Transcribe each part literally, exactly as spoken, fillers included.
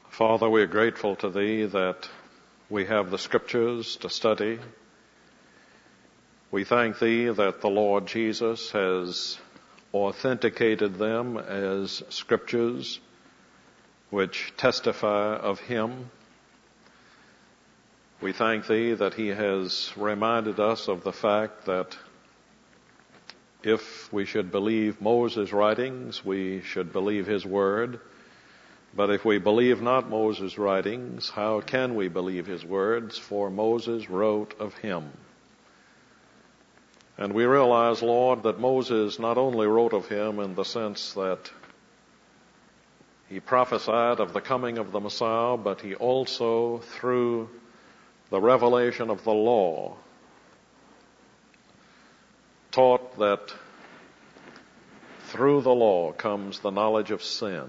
Father, we are grateful to Thee that we have the Scriptures to study. We thank Thee that the Lord Jesus has authenticated them as Scriptures which testify of Him. We thank Thee that He has reminded us of the fact that if we should believe Moses' writings, we should believe his word. But if we believe not Moses' writings, how can we believe his words? For Moses wrote of him. And we realize, Lord, that Moses not only wrote of him in the sense that he prophesied of the coming of the Messiah, but he also, through the revelation of the law, taught that through the law comes the knowledge of sin.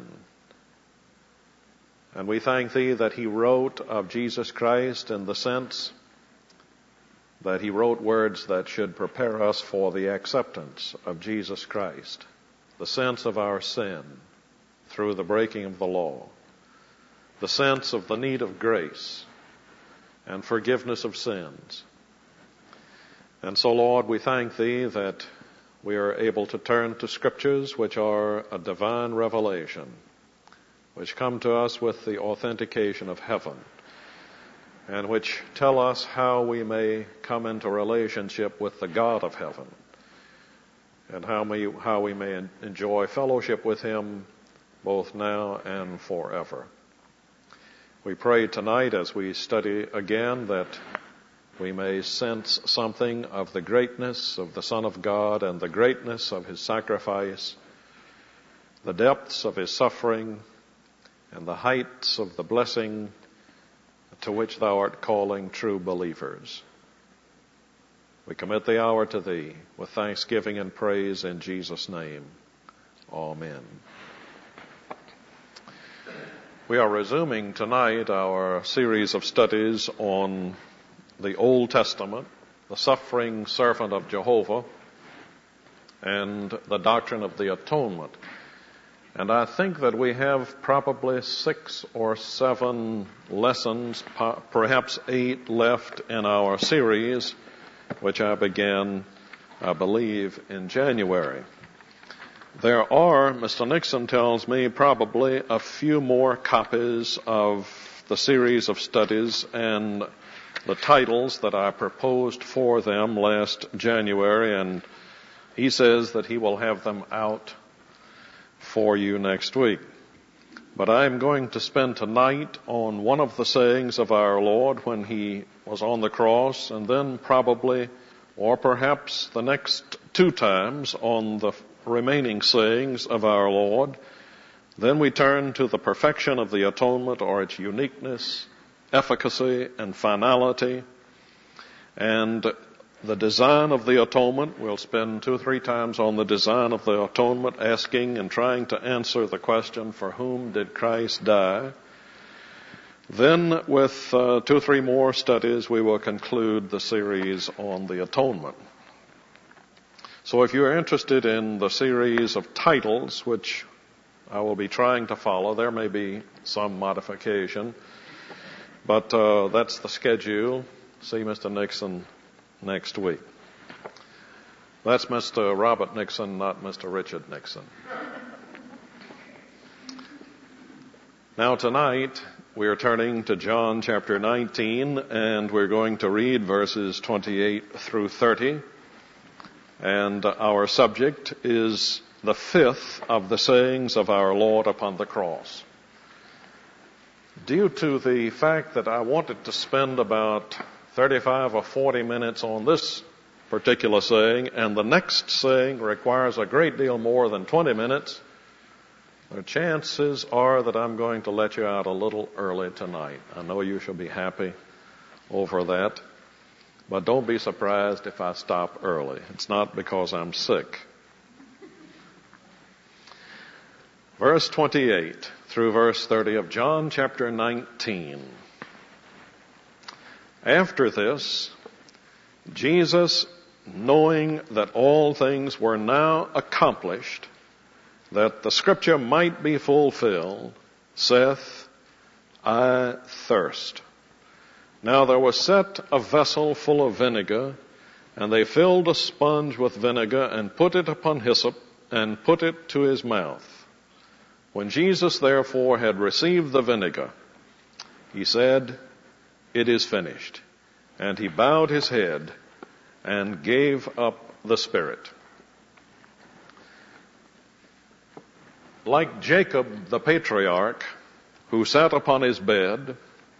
And we thank Thee that he wrote of Jesus Christ in the sense that he wrote words that should prepare us for the acceptance of Jesus Christ, the sense of our sin through the breaking of the law, the sense of the need of grace and forgiveness of sins. And so, Lord, we thank Thee that we are able to turn to Scriptures which are a divine revelation, which come to us with the authentication of heaven, and which tell us how we may come into relationship with the God of heaven, and how we, how we may enjoy fellowship with Him both now and forever. We pray tonight as we study again that we may sense something of the greatness of the Son of God and the greatness of His sacrifice, the depths of His suffering, and the heights of the blessing to which Thou art calling true believers. We commit the hour to Thee with thanksgiving and praise in Jesus' name. Amen. We are resuming tonight our series of studies on the Old Testament, the suffering servant of Jehovah, and the doctrine of the atonement. And I think that we have probably six or seven lessons, perhaps eight left in our series, which I began, I believe, in January. There are, Mister Nixon tells me, probably a few more copies of the series of studies and the titles that I proposed for them last January, and he says that he will have them out for you next week. But I am going to spend tonight on one of the sayings of our Lord when He was on the cross, and then probably, or perhaps the next two times, on the remaining sayings of our Lord. Then we turn to the perfection of the atonement, or its uniqueness, efficacy, and finality, and the design of the atonement. We'll spend two or three times on the design of the atonement, asking and trying to answer the question, for whom did Christ die? Then with uh, two or three more studies, we will conclude the series on the atonement. So if you're interested in the series of titles, which I will be trying to follow, there may be some modification, but uh, that's the schedule. See Mister Nixon next week. That's Mister Robert Nixon, not Mister Richard Nixon. Now tonight, we are turning to John chapter nineteen, and we're going to read verses twenty-eight through thirty. And our subject is the fifth of the sayings of our Lord upon the cross. Due to the fact that I wanted to spend about thirty-five or forty minutes on this particular saying, and the next saying requires a great deal more than twenty minutes, the chances are that I'm going to let you out a little early tonight. I know you shall be happy over that, but don't be surprised if I stop early. It's not because I'm sick. Verse twenty-eight through verse thirty of John chapter nineteen. After this, Jesus, knowing that all things were now accomplished, that the scripture might be fulfilled, saith, I thirst. Now there was set a vessel full of vinegar, and they filled a sponge with vinegar and put it upon hyssop and put it to his mouth. When Jesus therefore had received the vinegar, he said, "It is finished." And he bowed his head and gave up the spirit. Like Jacob the patriarch, who sat upon his bed,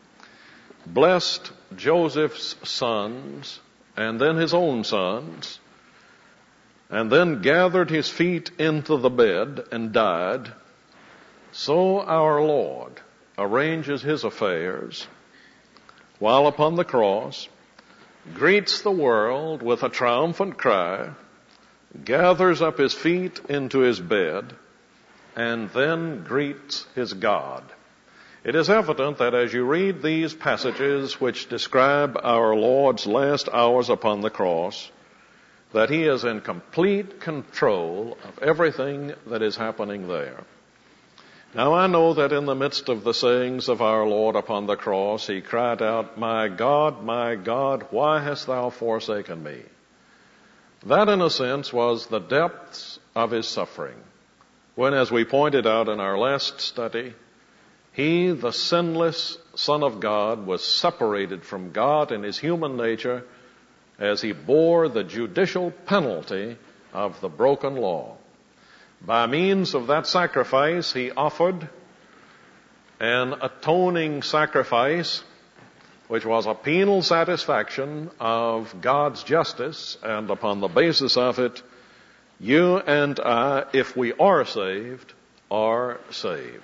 blessed Joseph's sons, and then his own sons, and then gathered his feet into the bed and died, so our Lord arranges his affairs while upon the cross, greets the world with a triumphant cry, gathers up his feet into his bed, and then greets his God. It is evident that as you read these passages which describe our Lord's last hours upon the cross, that he is in complete control of everything that is happening there. Now I know that in the midst of the sayings of our Lord upon the cross, he cried out, "My God, my God, why hast thou forsaken me?" That, in a sense, was the depths of his suffering, when, as we pointed out in our last study, he, the sinless Son of God, was separated from God in his human nature as he bore the judicial penalty of the broken law. By means of that sacrifice, he offered an atoning sacrifice, which was a penal satisfaction of God's justice, and upon the basis of it, you and I, if we are saved, are saved.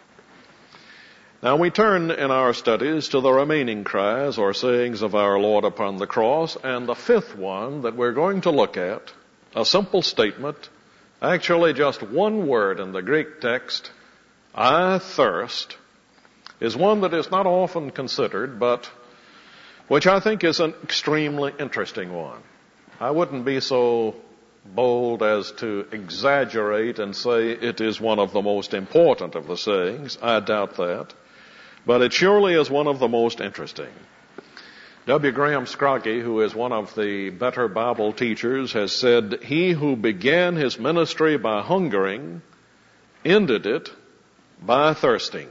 Now we turn in our studies to the remaining cries or sayings of our Lord upon the cross, and the fifth one that we're going to look at, a simple statement, actually just one word in the Greek text, I thirst, is one that is not often considered, but which I think is an extremely interesting one. I wouldn't be so bold as to exaggerate and say it is one of the most important of the sayings. I doubt that. But it surely is one of the most interesting. W. Graham Scroggie, who is one of the better Bible teachers, has said, "He who began his ministry by hungering, ended it by thirsting."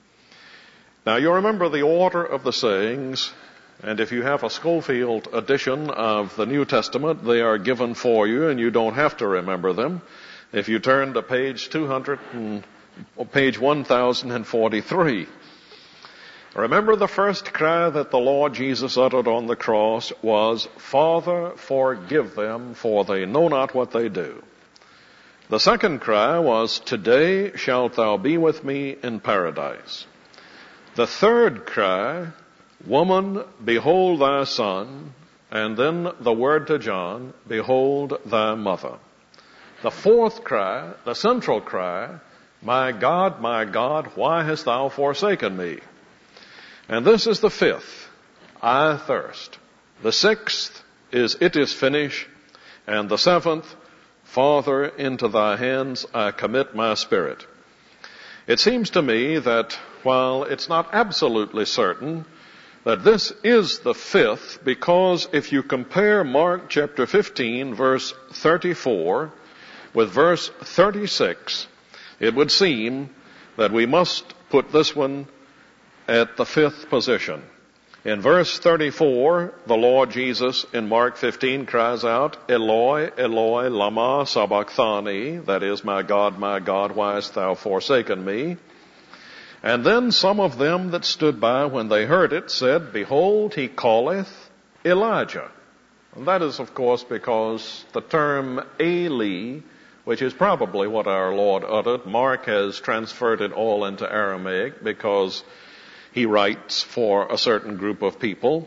Now you remember the order of the sayings, and if you have a Schofield edition of the New Testament, they are given for you, and you don't have to remember them. If you turn to page two hundred and, page one thousand forty-three. Remember, the first cry that the Lord Jesus uttered on the cross was, "Father, forgive them, for they know not what they do." The second cry was, "Today shalt thou be with me in paradise." The third cry, "Woman, behold thy son," and then the word to John, "Behold thy mother." The fourth cry, the central cry, "My God, my God, why hast thou forsaken me?" And this is the fifth, I thirst. The sixth is, it is finished. And the seventh, Father, into thy hands I commit my spirit. It seems to me that while it's not absolutely certain that this is the fifth, because if you compare Mark chapter fifteen, verse thirty-four, with verse thirty-six, it would seem that we must put this one at the fifth position. In verse thirty-four, the Lord Jesus in Mark fifteen cries out, "Eloi, Eloi, lama sabachthani," that is, "My God, my God, why hast thou forsaken me?" And then some of them that stood by when they heard it said, "Behold, he calleth Elijah." And that is, of course, because the term Eli, which is probably what our Lord uttered, Mark has transferred it all into Aramaic because he writes for a certain group of people.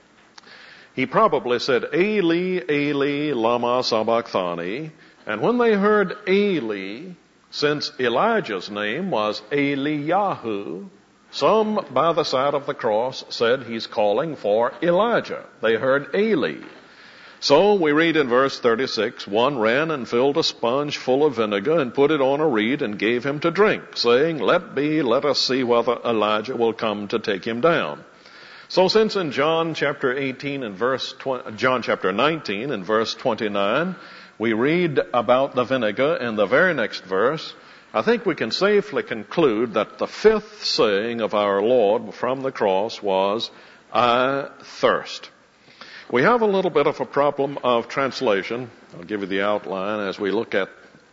He probably said, "Eli, Eli, lama sabachthani." And when they heard Eli, since Elijah's name was Eliyahu, some by the side of the cross said he's calling for Elijah. They heard Eli. So we read in verse thirty-six, one ran and filled a sponge full of vinegar and put it on a reed and gave him to drink, saying, let be, let us see whether Elijah will come to take him down. So since in John chapter eighteen and verse twenty, John chapter nineteen and verse twenty-nine, we read about the vinegar in the very next verse, I think we can safely conclude that the fifth saying of our Lord from the cross was, I thirst. We have a little bit of a problem of translation. I'll give you the outline as we look at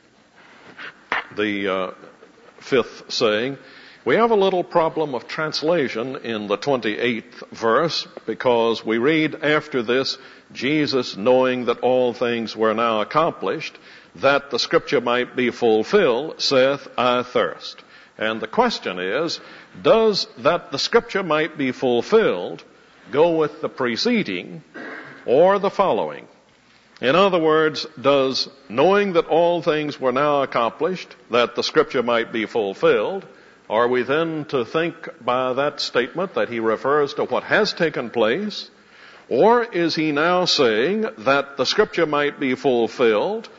the uh, fifth saying. We have a little problem of translation in the twenty-eighth verse because we read after this, Jesus, knowing that all things were now accomplished, that the scripture might be fulfilled, saith, I thirst. And the question is, does that the scripture might be fulfilled go with the preceding or the following? In other words, does knowing that all things were now accomplished, that the scripture might be fulfilled, are we then to think by that statement that he refers to what has taken place? Or is he now saying that the scripture might be fulfilled,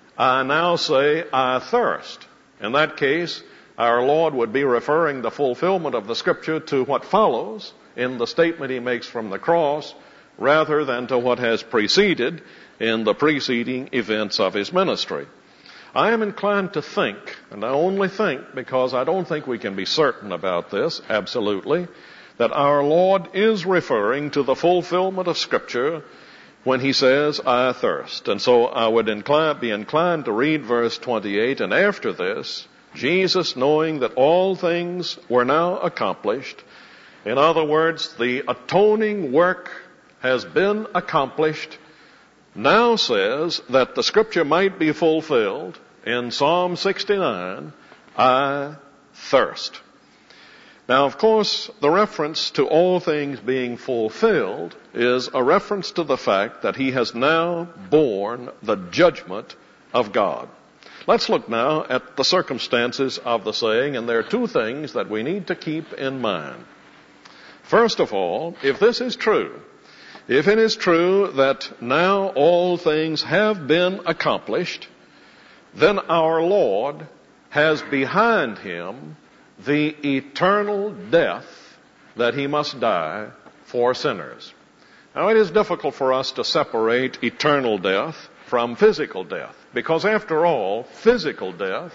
I now say, I thirst? In that case, our Lord would be referring the fulfillment of the scripture to what follows in the statement he makes from the cross, rather than to what has preceded in the preceding events of his ministry. I am inclined to think, and I only think because I don't think we can be certain about this absolutely, that our Lord is referring to the fulfillment of Scripture when he says, I thirst. And so I would incline, be inclined to read verse twenty-eight, and after this, Jesus, knowing that all things were now accomplished, in other words, the atoning work has been accomplished, now says that the scripture might be fulfilled in Psalm sixty-nine, I thirst. Now, of course, the reference to all things being fulfilled is a reference to the fact that he has now borne the judgment of God. Let's look now at the circumstances of the saying, and there are two things that we need to keep in mind. First of all, if this is true, if it is true that now all things have been accomplished, then our Lord has behind him the eternal death that he must die for sinners. Now, it is difficult for us to separate eternal death from physical death, because after all, physical death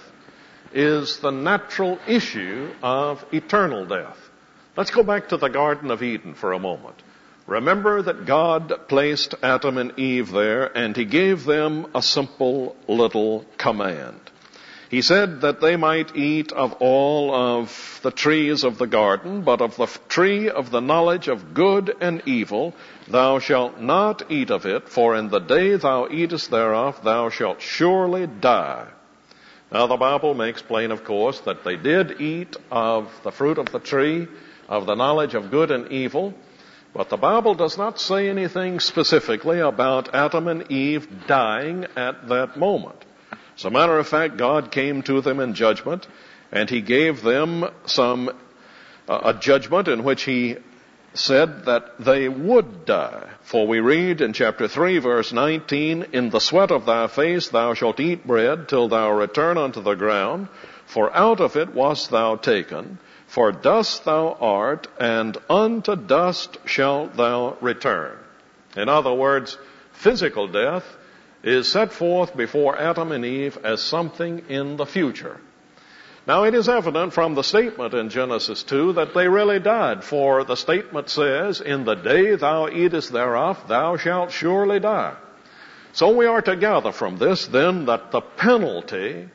is the natural issue of eternal death. Let's go back to the Garden of Eden for a moment. Remember that God placed Adam and Eve there, and he gave them a simple little command. He said that they might eat of all of the trees of the garden, but of the tree of the knowledge of good and evil thou shalt not eat of it, for in the day thou eatest thereof thou shalt surely die. Now the Bible makes plain, of course, that they did eat of the fruit of the tree of the knowledge of good and evil, but the Bible does not say anything specifically about Adam and Eve dying at that moment. As a matter of fact, God came to them in judgment, and he gave them some uh, a judgment in which he said that they would die. For we read in chapter three, verse nineteen, in the sweat of thy face thou shalt eat bread till thou return unto the ground, for out of it wast thou taken. For dust thou art, and unto dust shalt thou return. In other words, physical death is set forth before Adam and Eve as something in the future. Now, it is evident from the statement in Genesis two that they really died, for the statement says, in the day thou eatest thereof, thou shalt surely die. So we are to gather from this, then, that the penalty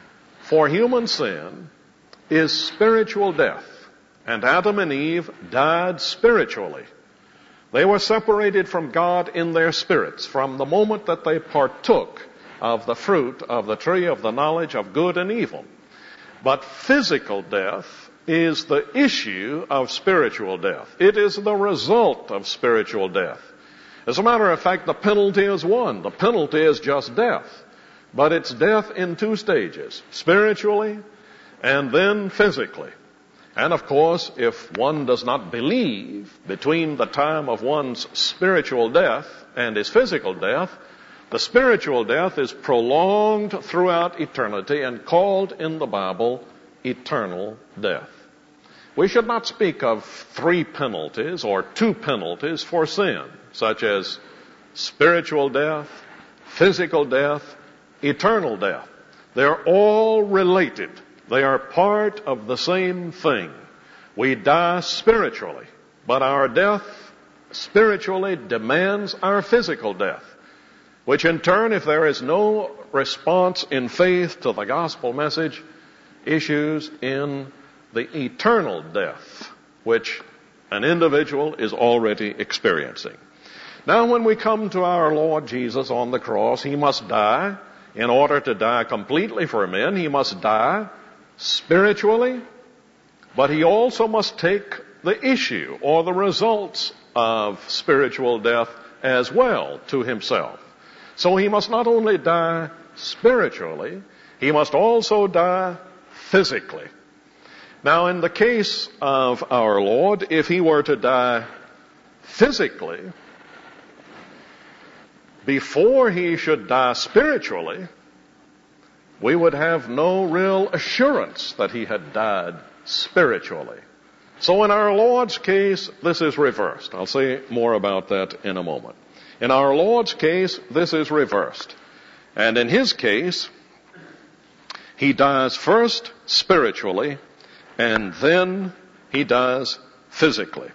for human sin is spiritual death, and Adam and Eve died spiritually. They were separated from God in their spirits from the moment that they partook of the fruit of the tree of the knowledge of good and evil. But physical death is the issue of spiritual death. It is the result of spiritual death. As a matter of fact, the penalty is one. The penalty is just death. But it's death in two stages, spiritually and then physically. And of course, if one does not believe between the time of one's spiritual death and his physical death, the spiritual death is prolonged throughout eternity and called in the Bible eternal death. We should not speak of three penalties or two penalties for sin, such as spiritual death, physical death, eternal death. They're all related. They are part of the same thing. We die spiritually, but our death spiritually demands our physical death, which in turn, if there is no response in faith to the gospel message, issues in the eternal death, which an individual is already experiencing. Now, when we come to our Lord Jesus on the cross, he must die. In order to die completely for men, he must die spiritually, but he also must take the issue or the results of spiritual death as well to himself. So he must not only die spiritually, he must also die physically. Now, in the case of our Lord, if he were to die physically, before he should die spiritually, we would have no real assurance that he had died spiritually. So in our Lord's case, this is reversed. I'll say more about that in a moment. In our Lord's case, this is reversed. And in his case, he dies first spiritually, and then he dies physically.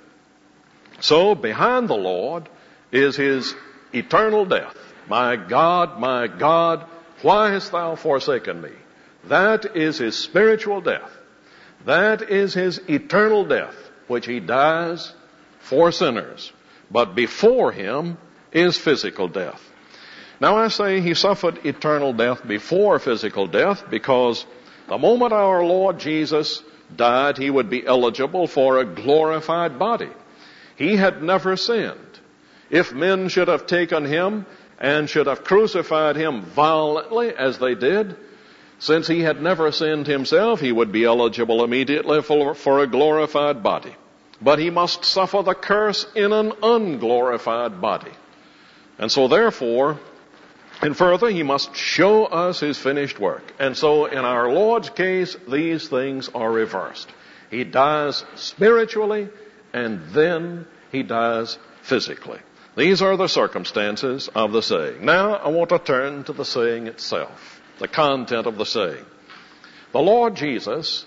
So behind the Lord is his eternal death. My God, my God, why hast thou forsaken me? That is his spiritual death. That is his eternal death, which he dies for sinners. But before him is physical death. Now I say he suffered eternal death before physical death because the moment our Lord Jesus died, he would be eligible for a glorified body. He had never sinned. If men should have taken him and should have crucified him violently as they did, since he had never sinned himself, he would be eligible immediately for, for a glorified body. But he must suffer the curse in an unglorified body. And so therefore, and further, he must show us his finished work. And so in our Lord's case, these things are reversed. He dies spiritually, and then he dies physically. These are the circumstances of the saying. Now, I want to turn to the saying itself, the content of the saying. The Lord Jesus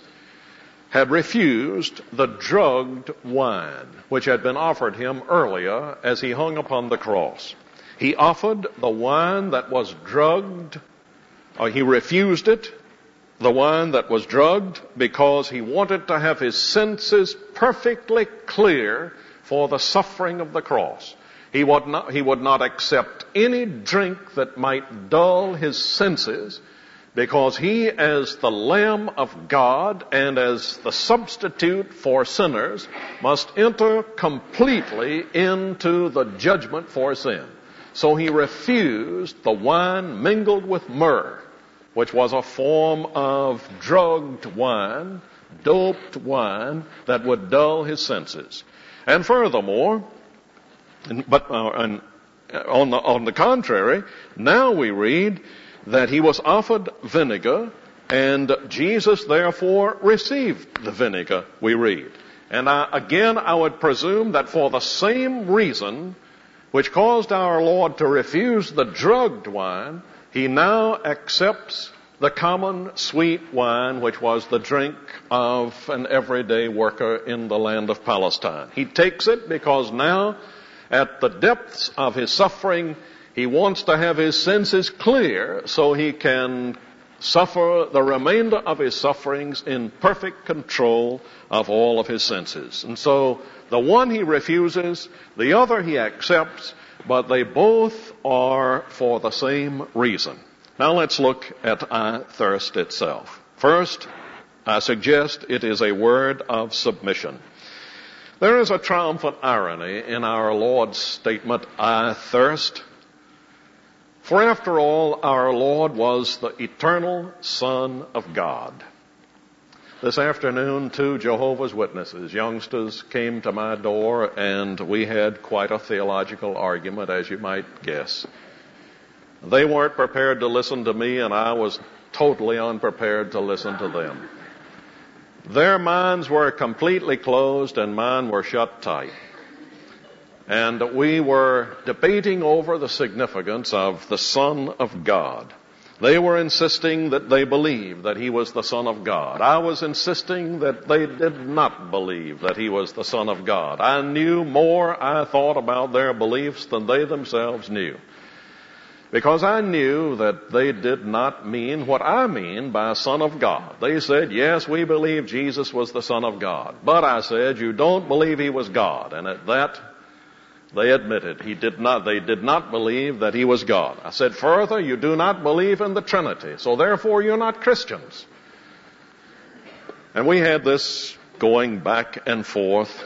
had refused the drugged wine, which had been offered him earlier as he hung upon the cross. He offered the wine that was drugged, or he refused it, the wine that was drugged, because he wanted to have his senses perfectly clear for the suffering of the cross. He would not, he would not accept any drink that might dull his senses, because he, as the Lamb of God and as the substitute for sinners, must enter completely into the judgment for sin. So he refused the wine mingled with myrrh, which was a form of drugged wine, doped wine that would dull his senses. And furthermore, but uh, and on the on the contrary, now we read that he was offered vinegar, and Jesus therefore received the vinegar, we read. And I, again, I would presume that for the same reason which caused our Lord to refuse the drugged wine, he now accepts the common sweet wine, which was the drink of an everyday worker in the land of Palestine. He takes it because now, at the depths of his suffering, he wants to have his senses clear so he can suffer the remainder of his sufferings in perfect control of all of his senses. And so the one he refuses, the other he accepts, but they both are for the same reason. Now let's look at I thirst itself. First, I suggest it is a word of submission. There is a triumphant irony in our Lord's statement, I thirst. For after all, our Lord was the eternal Son of God. This afternoon, two Jehovah's Witnesses, youngsters, came to my door, and we had quite a theological argument, as you might guess. They weren't prepared to listen to me, and I was totally unprepared to listen to them. Their minds were completely closed, and mine were shut tight. And we were debating over the significance of the Son of God. They were insisting that they believed that he was the Son of God. I was insisting that they did not believe that he was the Son of God. I knew more, I thought, about their beliefs than they themselves knew. Because I knew that they did not mean what I mean by Son of God. They said, yes, we believe Jesus was the Son of God. But I said, you don't believe he was God. And at that, they admitted he did not, they did not believe that he was God. I said, further, you do not believe in the Trinity, so therefore you're not Christians. And we had this going back and forth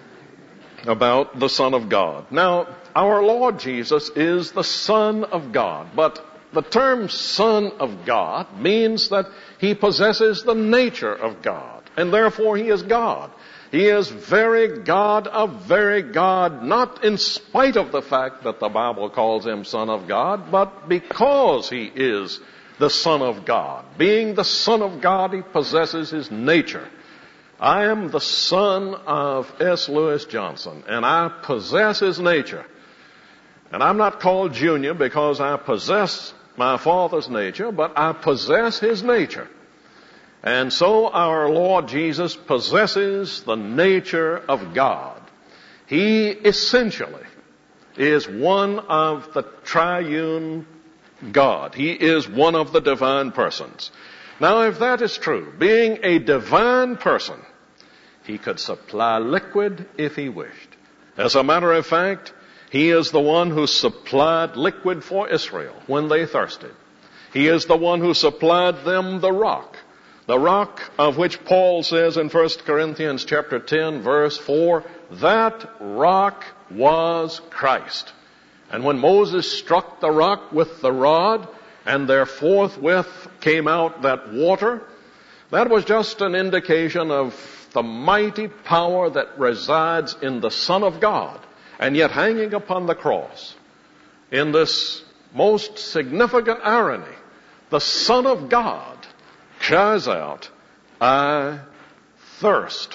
about the Son of God. Now, our Lord Jesus is the Son of God, but the term Son of God means that he possesses the nature of God, and therefore he is God. He is very God of very God, not in spite of the fact that the Bible calls him Son of God, but because he is the Son of God. Being the Son of God, he possesses his nature. I am the son of S. Lewis Johnson, and I possess his nature. And I'm not called Junior because I possess my father's nature, but I possess his nature. And so our Lord Jesus possesses the nature of God. He essentially is one of the triune God. He is one of the divine persons. Now, if that is true, being a divine person, he could supply liquid if he wished. As a matter of fact, he is the one who supplied liquid for Israel when they thirsted. He is the one who supplied them the rock. The rock of which Paul says in First Corinthians chapter ten, verse four, that rock was Christ. And when Moses struck the rock with the rod, and there forthwith came out that water, that was just an indication of the mighty power that resides in the Son of God, and yet hanging upon the cross. In this most significant irony, the Son of God cries out, I thirst.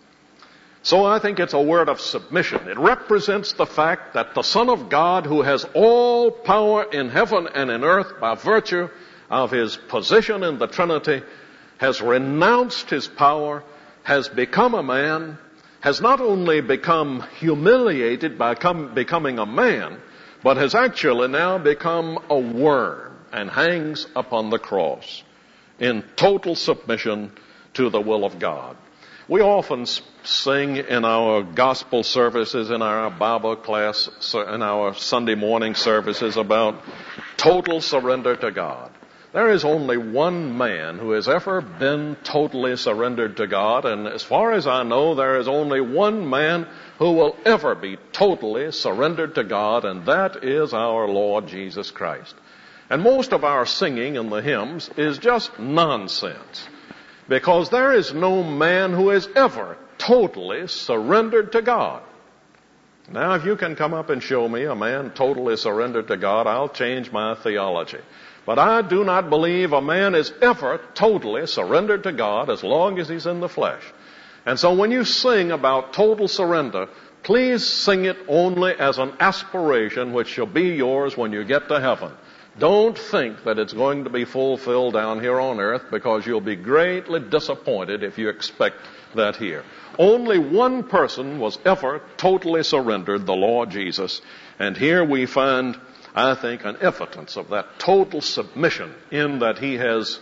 So I think it's a word of submission. It represents the fact that the Son of God, who has all power in heaven and in earth by virtue of his position in the Trinity, has renounced his power, has become a man, has not only become humiliated by come, becoming a man, but has actually now become a worm and hangs upon the cross in total submission to the will of God. We often sing in our gospel services, in our Bible class, in our Sunday morning services about total surrender to God. There is only one man who has ever been totally surrendered to God, and as far as I know, there is only one man who will ever be totally surrendered to God, and that is our Lord Jesus Christ. And most of our singing in the hymns is just nonsense, because there is no man who has ever totally surrendered to God. Now, if you can come up and show me a man totally surrendered to God, I'll change my theology. But I do not believe a man is ever totally surrendered to God as long as he's in the flesh. And so when you sing about total surrender, please sing it only as an aspiration which shall be yours when you get to heaven. Don't think that it's going to be fulfilled down here on earth, because you'll be greatly disappointed if you expect that here. Only one person was ever totally surrendered, the Lord Jesus. And here we find, I think, an evidence of that total submission, in that he has,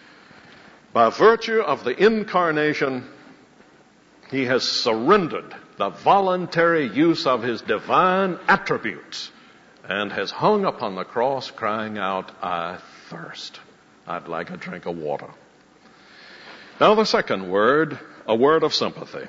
by virtue of the incarnation, he has surrendered the voluntary use of his divine attributes and has hung upon the cross crying out, I thirst. I'd like a drink of water. Now the second word, a word of sympathy.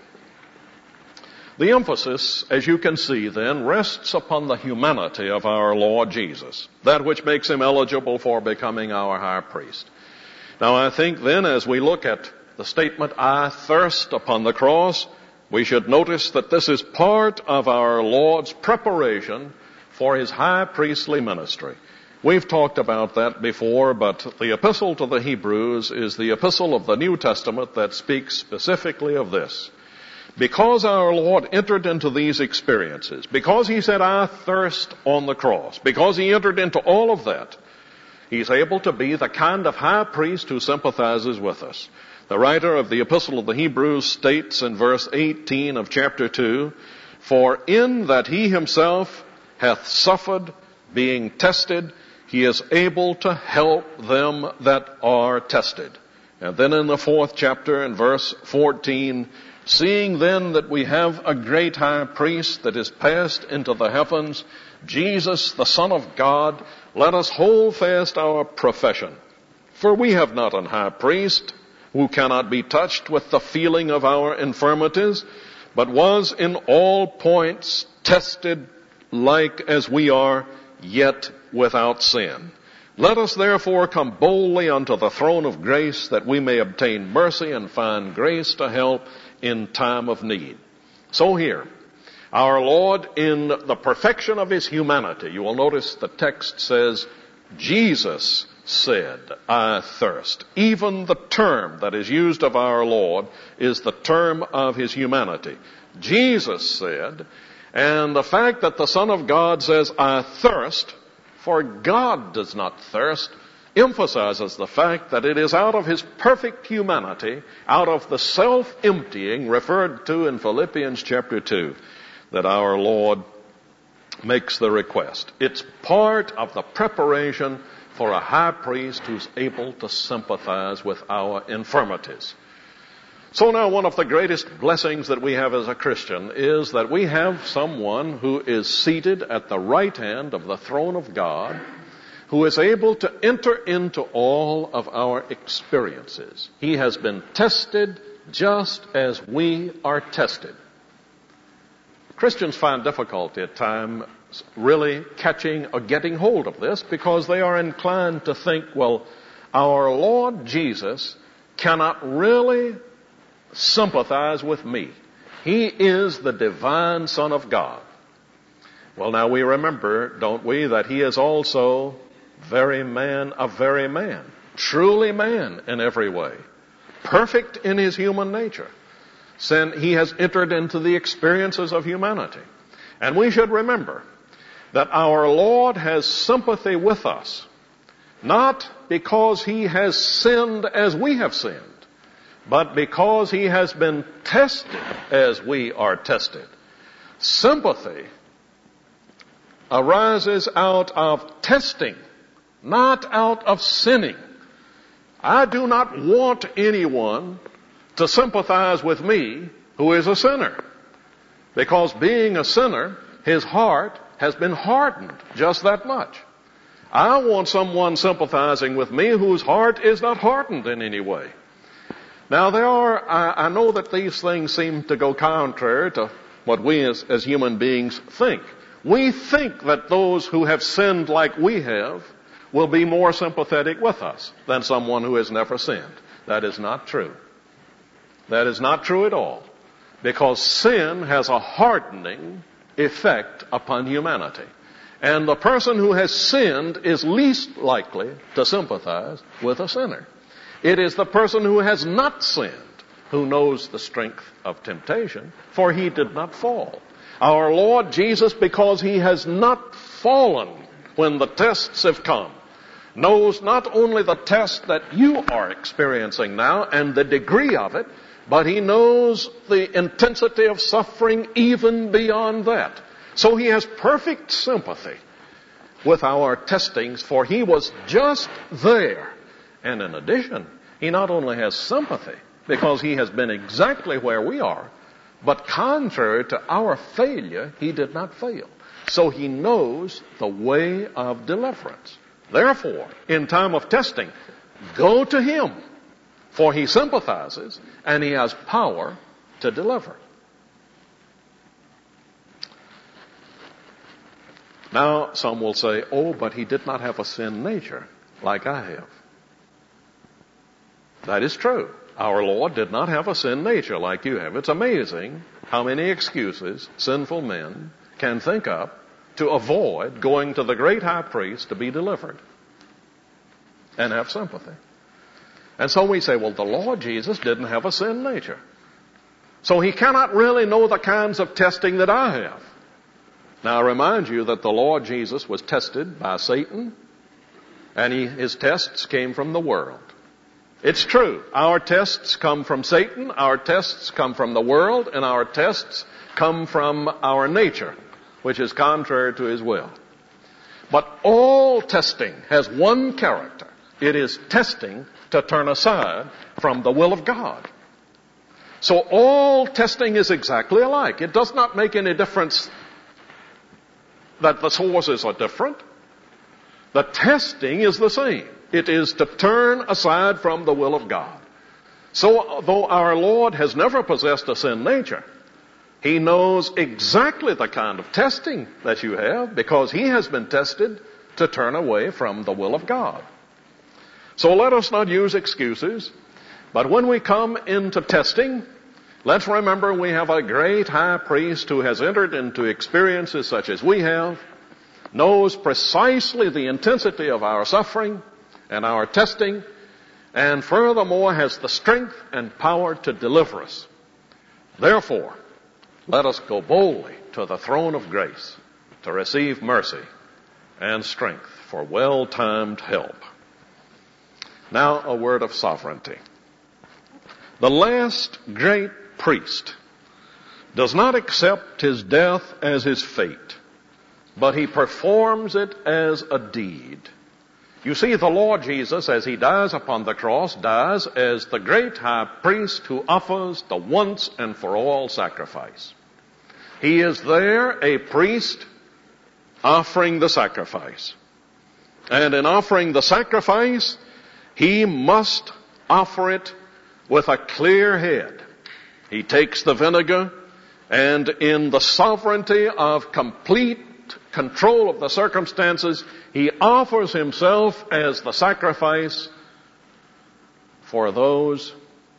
The emphasis, as you can see then, rests upon the humanity of our Lord Jesus, that which makes him eligible for becoming our high priest. Now I think then, as we look at the statement, I thirst, upon the cross, we should notice that this is part of our Lord's preparation for his high priestly ministry. We've talked about that before, but the epistle to the Hebrews is the epistle of the New Testament that speaks specifically of this. Because our Lord entered into these experiences, because he said, I thirst on the cross, because he entered into all of that, he's able to be the kind of high priest who sympathizes with us. The writer of the epistle of the Hebrews states in verse eighteen of chapter two, for in that he himself hath suffered, being tested, he is able to help them that are tested. And then in the fourth chapter, in verse fourteen, seeing then that we have a great high priest that is passed into the heavens, Jesus, the Son of God, let us hold fast our profession. For we have not an high priest who cannot be touched with the feeling of our infirmities, but was in all points tested like as we are, yet without sin. Let us therefore come boldly unto the throne of grace, that we may obtain mercy and find grace to help in time of need. So here, our Lord, in the perfection of his humanity, you will notice the text says, Jesus said, I thirst. Even the term that is used of our Lord is the term of his humanity. Jesus said, and the fact that the Son of God says, I thirst, for God does not thirst, emphasizes the fact that it is out of his perfect humanity, out of the self-emptying referred to in Philippians chapter two, that our Lord makes the request. It's part of the preparation for a high priest who's able to sympathize with our infirmities. So now, one of the greatest blessings that we have as a Christian is that we have someone who is seated at the right hand of the throne of God, who is able to enter into all of our experiences. He has been tested just as we are tested. Christians find difficulty at times really catching or getting hold of this, because they are inclined to think, well, our Lord Jesus cannot really sympathize with me. He is the divine Son of God. Well, now we remember, don't we, that he is also very man of very man, truly man in every way, perfect in his human nature. Since he has entered into the experiences of humanity. And we should remember that our Lord has sympathy with us, not because he has sinned as we have sinned, but because he has been tested as we are tested. Sympathy arises out of testing, not out of sinning. I do not want anyone to sympathize with me who is a sinner, because being a sinner, his heart has been hardened just that much. I want someone sympathizing with me whose heart is not hardened in any way. Now there are, I, I know that these things seem to go contrary to what we as, as human beings think. We think that those who have sinned like we have will be more sympathetic with us than someone who has never sinned. That is not true. That is not true at all. Because sin has a hardening effect upon humanity. And the person who has sinned is least likely to sympathize with a sinner. It is the person who has not sinned who knows the strength of temptation, for he did not fall. Our Lord Jesus, because he has not fallen when the tests have come, knows not only the test that you are experiencing now and the degree of it, but he knows the intensity of suffering even beyond that. So he has perfect sympathy with our testings, for he was just there. And in addition, he not only has sympathy, because he has been exactly where we are, but contrary to our failure, he did not fail. So he knows the way of deliverance. Therefore, in time of testing, go to him, for he sympathizes and he has power to deliver. Now, some will say, oh, but he did not have a sin nature like I have. That is true. Our Lord did not have a sin nature like you have. It's amazing how many excuses sinful men can think up to avoid going to the great high priest to be delivered and have sympathy. And so we say, well, the Lord Jesus didn't have a sin nature, so he cannot really know the kinds of testing that I have. Now I remind you that the Lord Jesus was tested by Satan, and he, his tests came from the world. It's true. Our tests come from Satan, our tests come from the world, and our tests come from our nature, which is contrary to his will. But all testing has one character. It is testing to turn aside from the will of God. So all testing is exactly alike. It does not make any difference that the sources are different. The testing is the same. It is to turn aside from the will of God. So though our Lord has never possessed a sin nature, he knows exactly the kind of testing that you have, because he has been tested to turn away from the will of God. So let us not use excuses, but when we come into testing, let's remember we have a great high priest who has entered into experiences such as we have, knows precisely the intensity of our suffering and our testing, and furthermore has the strength and power to deliver us. Therefore, let us go boldly to the throne of grace to receive mercy and strength for well-timed help. Now a word of sovereignty. The last great priest does not accept his death as his fate, but he performs it as a deed. You see, the Lord Jesus, as he dies upon the cross, dies as the great high priest who offers the once and for all sacrifice. He is there a priest offering the sacrifice. And in offering the sacrifice, he must offer it with a clear head. He takes the vinegar, and in the sovereignty of complete control of the circumstances, he offers himself as the sacrifice for those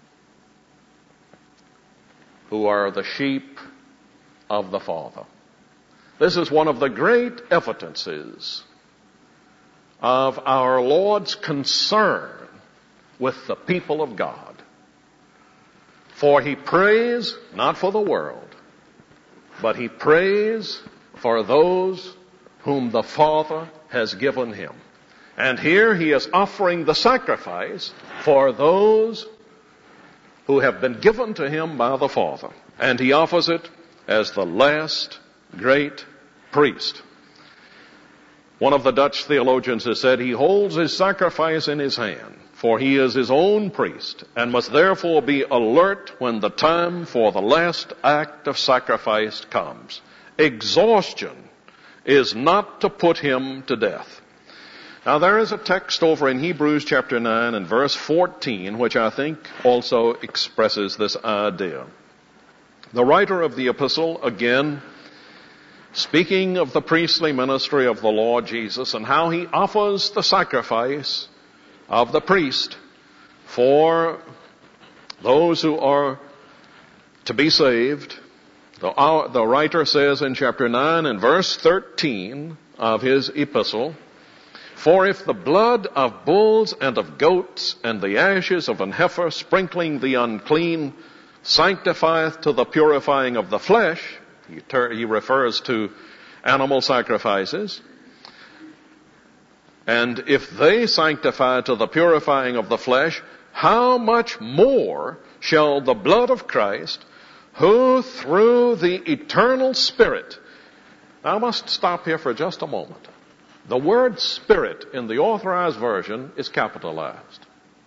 who are the sheep of the Father. This is one of the great evidences of our Lord's concern with the people of God. For he prays not for the world, but he prays for those whom the Father has given him. And here he is offering the sacrifice for those who have been given to him by the Father. And he offers it as the last great priest. One of the Dutch theologians has said he holds his sacrifice in his hand, for he is his own priest, and must therefore be alert when the time for the last act of sacrifice comes. Exhaustion is not to put him to death. Now there is a text over in Hebrews chapter nine and verse fourteen, which I think also expresses this idea. The writer of the epistle, again, speaking of the priestly ministry of the Lord Jesus and how he offers the sacrifice of the priest for those who are to be saved. The, uh, the writer says in chapter nine and verse thirteen of his epistle, "For if the blood of bulls and of goats and the ashes of an heifer sprinkling the unclean sanctifieth to the purifying of the flesh," he, ter- he refers to animal sacrifices, "and if they sanctify to the purifying of the flesh, how much more shall the blood of Christ, who through the eternal Spirit..." Now I must stop here for just a moment. The word Spirit in the Authorized Version is capitalized.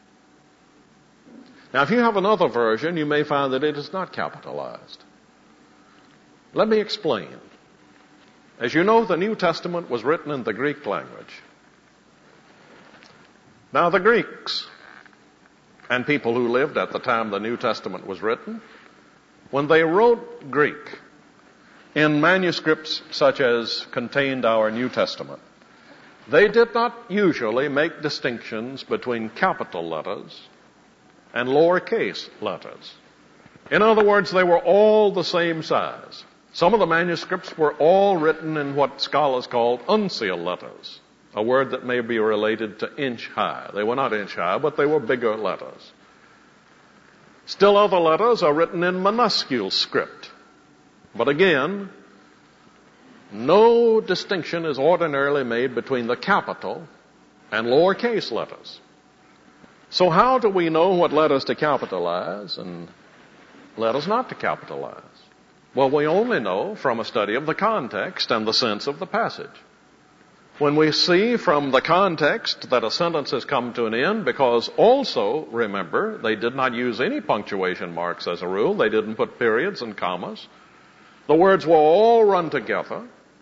Now if you have another version, you may find that it is not capitalized. Let me explain. As you know, the New Testament was written in the Greek language. Now the Greeks and people who lived at the time the New Testament was written, when they wrote Greek in manuscripts such as contained our New Testament, they did not usually make distinctions between capital letters and lowercase letters. In other words, they were all the same size. Some of the manuscripts were all written in what scholars called uncial letters, a word that may be related to inch high. They were not inch high, but they were bigger letters. Still other letters are written in minuscule script. But again, no distinction is ordinarily made between the capital and lowercase letters. So how do we know what letters to capitalize and letters not to capitalize? Well, we only know from a study of the context and the sense of the passage. When we see from the context that a sentence has come to an end, because also, remember, they did not use any punctuation marks as a rule. They didn't put periods and commas. The words will all run together.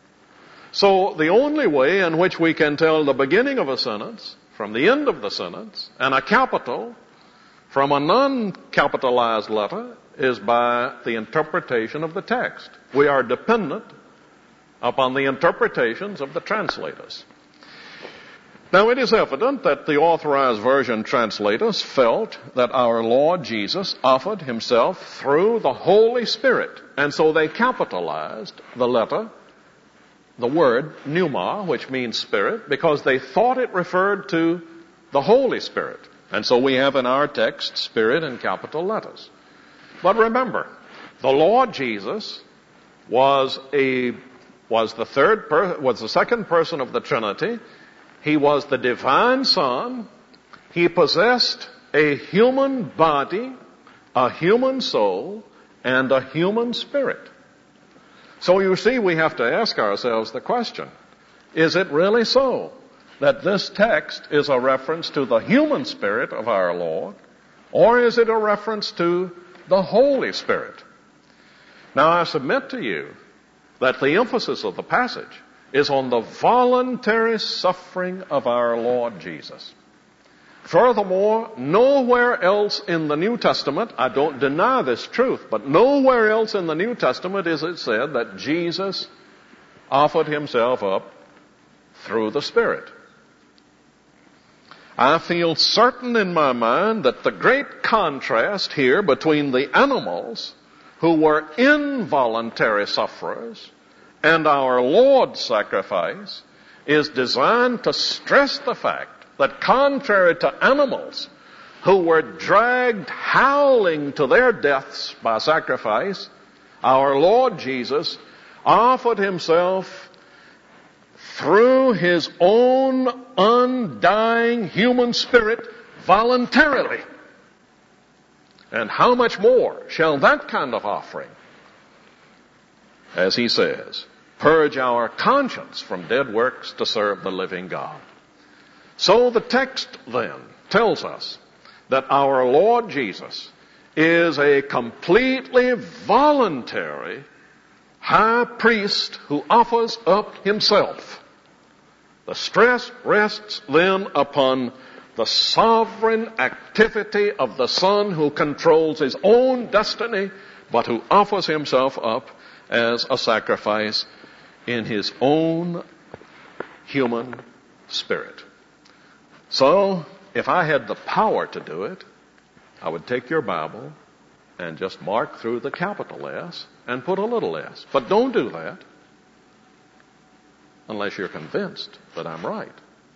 So the only way in which we can tell the beginning of a sentence from the end of the sentence and a capital from a non-capitalized letter is by the interpretation of the text. We are dependent upon the interpretations of the translators. Now, it is evident that the Authorized Version translators felt that our Lord Jesus offered himself through the Holy Spirit, and so they capitalized the letter, the word pneuma, which means spirit, because they thought it referred to the Holy Spirit. And so we have in our text Spirit in capital letters. But remember, the Lord Jesus was a was the third per, was the second person of the Trinity. He was the divine Son. He possessed a human body, a human soul, and a human spirit. So you see, we have to ask ourselves the question, is it really so that this text is a reference to the human spirit of our Lord, or is it a reference to the Holy Spirit? Now, I submit to you that the emphasis of the passage is on the voluntary suffering of our Lord Jesus. Furthermore, nowhere else in the New Testament, I don't deny this truth, but nowhere else in the New Testament is it said that Jesus offered himself up through the Spirit. I feel certain in my mind that the great contrast here between the animals who were involuntary sufferers and our Lord's sacrifice is designed to stress the fact that contrary to animals who were dragged howling to their deaths by sacrifice, our Lord Jesus offered himself through his own undying human spirit voluntarily. And how much more shall that kind of offering, as he says, purge our conscience from dead works to serve the living God? So the text then tells us that our Lord Jesus is a completely voluntary high priest who offers up himself. The stress rests then upon the sovereign activity of the Son who controls his own destiny, but who offers himself up as a sacrifice in his own human spirit. So, if I had the power to do it, I would take your Bible and just mark through the capital S and put a little s. But don't do that unless you're convinced that I'm right.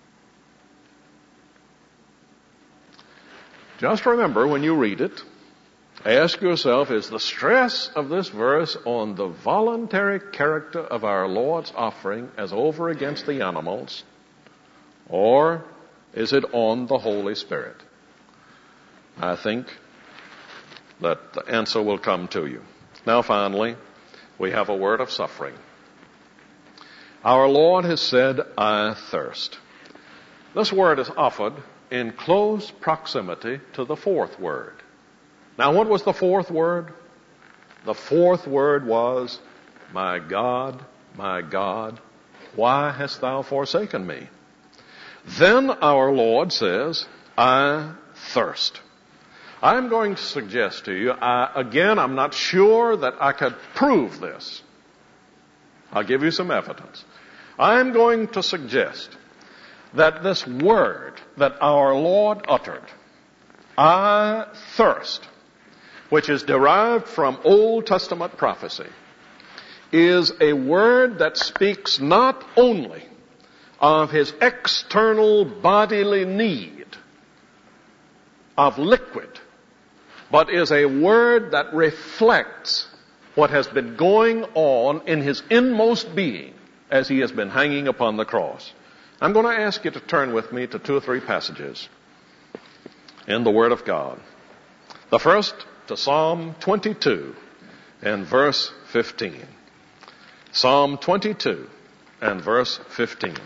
Just remember, when you read it, ask yourself, is the stress of this verse on the voluntary character of our Lord's offering as over against the animals, or is it on the Holy Spirit? I think that the answer will come to you. Now finally, we have a word of suffering. Our Lord has said, I thirst. This word is offered in close proximity to the fourth word. Now, what was the fourth word? The fourth word was, my God, my God, why hast thou forsaken me? Then our Lord says, I thirst. I'm going to suggest to you, I, again, I'm not sure that I could prove this. I'll give you some evidence. I'm going to suggest that this word that our Lord uttered I thirst, which is derived from Old Testament prophecy, is a word that speaks not only of his external bodily need of liquid, but is a word that reflects what has been going on in his inmost being as he has been hanging upon the cross. I'm going to ask you to turn with me to two or three passages in the Word of God. The first to Psalm twenty-two and verse fifteen. Psalm twenty-two and verse fifteen.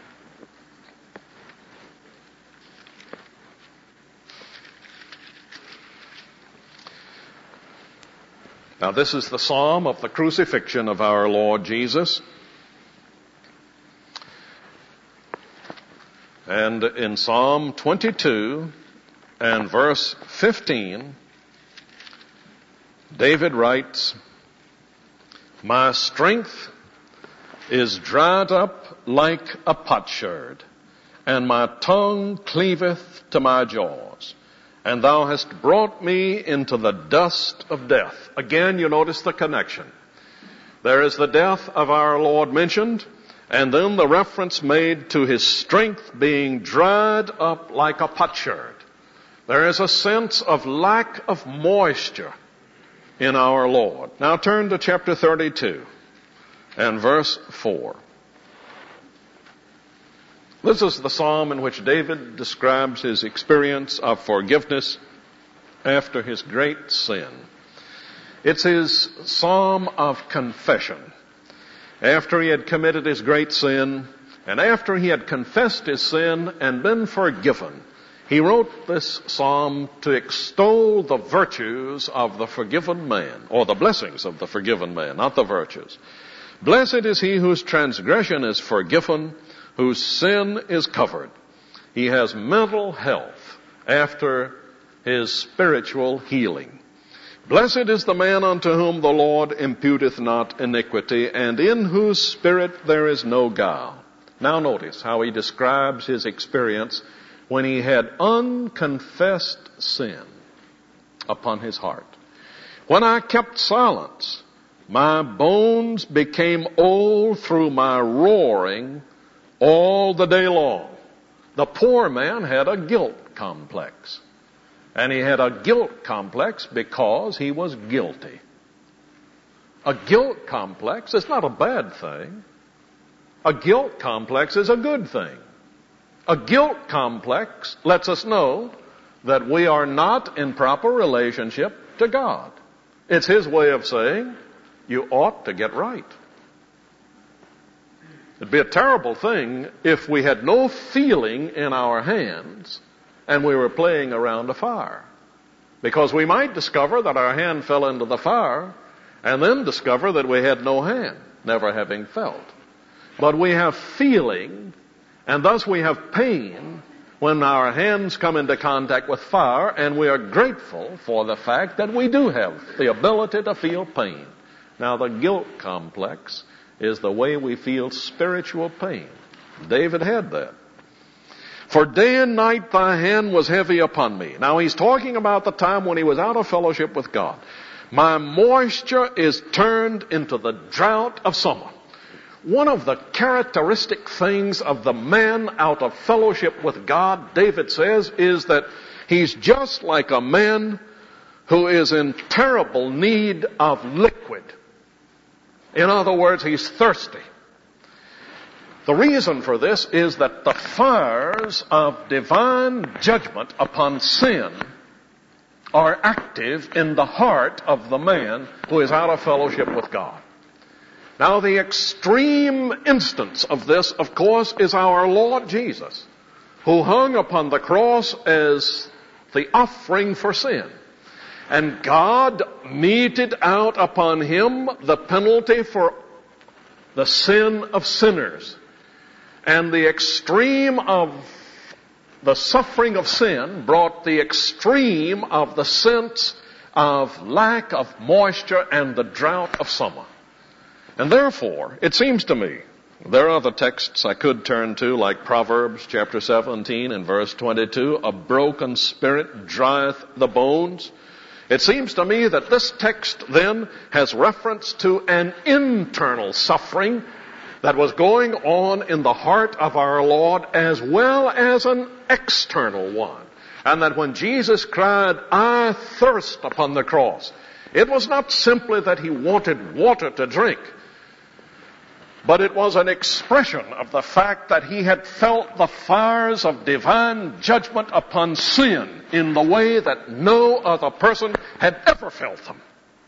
Now, this is the psalm of the crucifixion of our Lord Jesus. And in Psalm twenty-two and verse fifteen, David writes, "My strength is dried up like a potsherd, and my tongue cleaveth to my jaws. And thou hast brought me into the dust of death." Again, you notice the connection. There is the death of our Lord mentioned, and then the reference made to his strength being dried up like a potsherd. There is a sense of lack of moisture in our Lord. Now turn to chapter thirty-two and verse four. This is the psalm in which David describes his experience of forgiveness after his great sin. It's his psalm of confession. After he had committed his great sin, and after he had confessed his sin and been forgiven, he wrote this psalm to extol the virtues of the forgiven man, or the blessings of the forgiven man, not the virtues. "Blessed is he whose transgression is forgiven, whose sin is covered. He has mental health after his spiritual healing. Blessed is the man unto whom the Lord imputeth not iniquity, and in whose spirit there is no guile." Now notice how he describes his experience when he had unconfessed sin upon his heart. "When I kept silence, my bones became old through my roaring all the day long." The poor man had a guilt complex. And he had a guilt complex because he was guilty. A guilt complex is not a bad thing. A guilt complex is a good thing. A guilt complex lets us know that we are not in proper relationship to God. It's his way of saying, you ought to get right. It'd be a terrible thing if we had no feeling in our hands and we were playing around a fire. Because we might discover that our hand fell into the fire and then discover that we had no hand, never having felt. But we have feeling, and thus we have pain when our hands come into contact with fire, and we are grateful for the fact that we do have the ability to feel pain. Now, the guilt complex is the way we feel spiritual pain. David had that. "For day and night thy hand was heavy upon me." Now he's talking about the time when he was out of fellowship with God. "My moisture is turned into the drought of summer." One of the characteristic things of the man out of fellowship with God, David says, is that he's just like a man who is in terrible need of liquid. In other words, he's thirsty. The reason for this is that the fires of divine judgment upon sin are active in the heart of the man who is out of fellowship with God. Now, the extreme instance of this, of course, is our Lord Jesus, who hung upon the cross as the offering for sin. And God meted out upon him the penalty for the sin of sinners. And the extreme of the suffering of sin brought the extreme of the sense of lack of moisture and the drought of summer. And therefore, it seems to me There are other texts I could turn to, like Proverbs chapter seventeen and verse twenty-two, a broken spirit drieth the bones. It seems to me that this text then has reference to an internal suffering that was going on in the heart of our Lord as well as an external one. And that when Jesus cried, "I thirst," upon the cross, it was not simply that he wanted water to drink, but it was an expression of the fact that he had felt the fires of divine judgment upon sin in the way that no other person had ever felt them.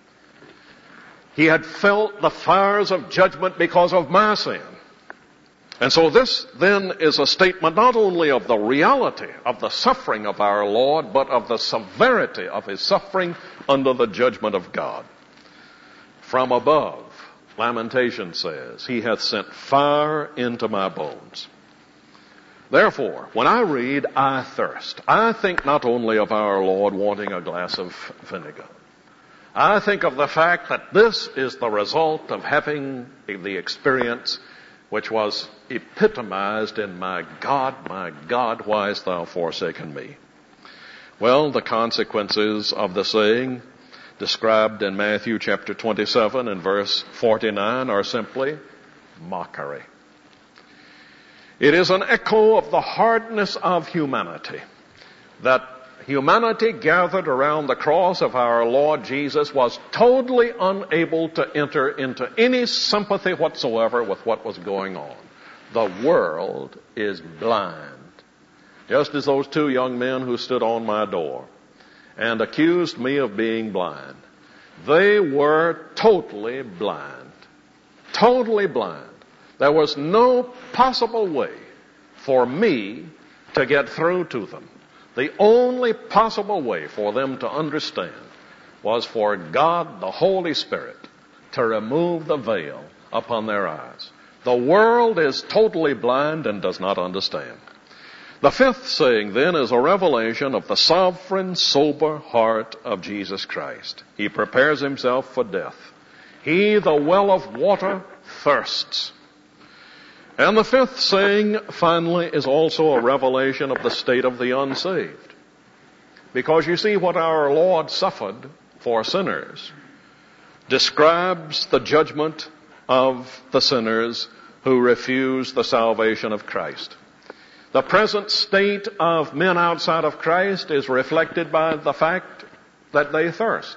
He had felt the fires of judgment because of my sin. And so this then is a statement not only of the reality of the suffering of our Lord, but of the severity of his suffering under the judgment of God. From above, Lamentation says, he hath sent fire into my bones. Therefore, when I read, "I thirst," I think not only of our Lord wanting a glass of vinegar. I think of the fact that this is the result of having the experience which was epitomized in, "My God, my God, why hast thou forsaken me?" Well, the consequences of the saying described in Matthew chapter twenty-seven and verse forty-nine are simply mockery. It is an echo of the hardness of humanity, that humanity gathered around the cross of our Lord Jesus was totally unable to enter into any sympathy whatsoever with what was going on. The world is blind. Just as those two young men who stood on my door and accused me of being blind. They were totally blind. Totally blind. There was no possible way for me to get through to them. The only possible way for them to understand was for God, the Holy Spirit, to remove the veil upon their eyes. The world is totally blind and does not understand. The fifth saying then is a revelation of the sovereign, sober heart of Jesus Christ. He prepares himself for death. He, the well of water, thirsts. And the fifth saying, finally, is also a revelation of the state of the unsaved. Because you see, what our Lord suffered for sinners describes the judgment of the sinners who refuse the salvation of Christ. The present state of men outside of Christ is reflected by the fact that they thirst.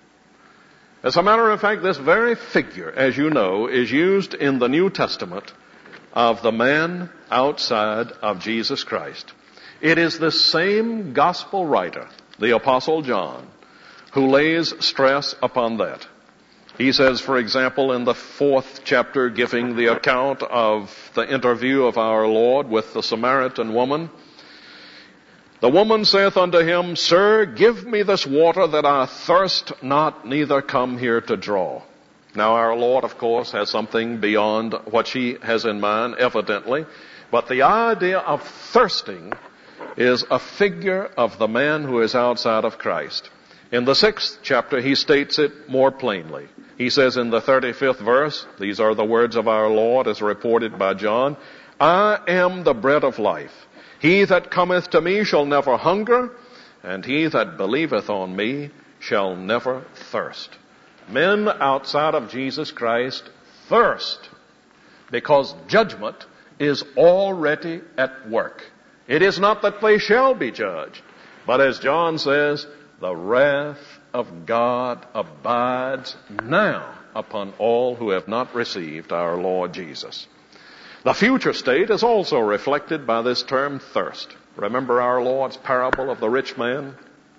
As a matter of fact, this very figure, as you know, is used in the New Testament of the man outside of Jesus Christ. It is the same gospel writer, the Apostle John, who lays stress upon that. He says, for example, in the fourth chapter, giving the account of the interview of our Lord with the Samaritan woman, "The woman saith unto him, Sir, give me this water that I thirst not, neither come here to draw." Now our Lord, of course, has something beyond what she has in mind, evidently, but the idea of thirsting is a figure of the man who is outside of Christ. In the sixth chapter, he states it more plainly. He says in the thirty-fifth verse, these are the words of our Lord as reported by John, "I am the bread of life. He that cometh to me shall never hunger, and he that believeth on me shall never thirst." Men outside of Jesus Christ thirst because judgment is already at work. It is not that they shall be judged, but as John says, the wrath of God abides now upon all who have not received our Lord Jesus. The future state is also reflected by this term thirst. Remember our Lord's parable of the rich man?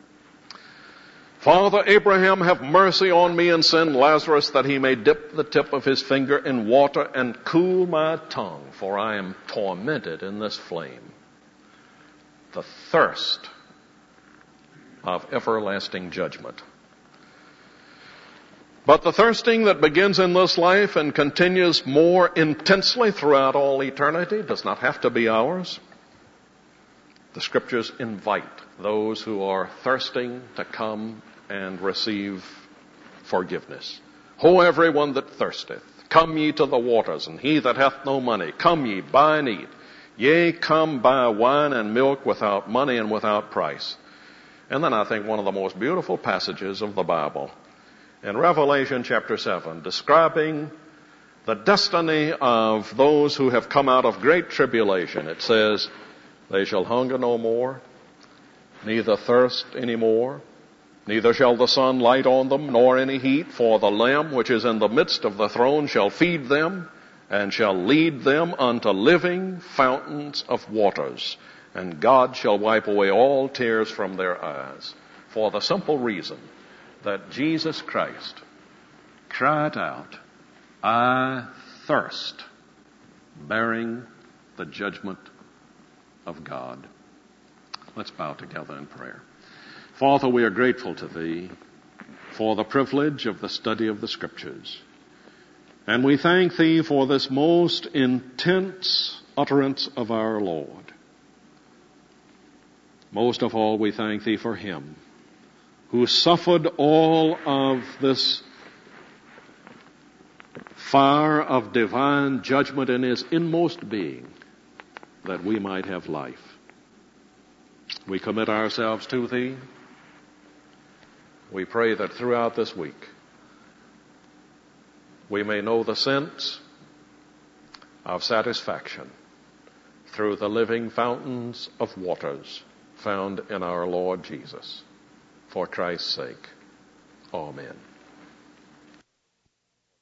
"Father Abraham, have mercy on me and send Lazarus that he may dip the tip of his finger in water and cool my tongue, for I am tormented in this flame." The thirst of everlasting judgment. But the thirsting that begins in this life and continues more intensely throughout all eternity does not have to be ours. The Scriptures invite those who are thirsting to come and receive forgiveness. "Ho, everyone that thirsteth, Come ye to the waters, and he that hath no money, come ye, buy and eat. Yea, come buy wine and milk without money and without price. And then I think one of the most beautiful passages of the Bible, in Revelation chapter seven, describing the destiny of those who have come out of great tribulation. It says, they shall hunger no more, neither thirst any more, neither shall the sun light on them, nor any heat, for the Lamb which is in the midst of the throne shall feed them, and shall lead them unto living fountains of waters. And God shall wipe away all tears from their eyes. For the simple reason that Jesus Christ cried out, I thirst, bearing the judgment of God. Let's bow together in prayer. Father, we are grateful to Thee for the privilege of the study of the Scriptures. And we thank Thee for this most intense utterance of our Lord. Most of all, we thank Thee for Him who suffered all of this fire of divine judgment in His inmost being, that we might have life. We commit ourselves to Thee. We pray that throughout this week we may know the sense of satisfaction through the living fountains of waters found in our Lord Jesus. For Christ's sake, amen.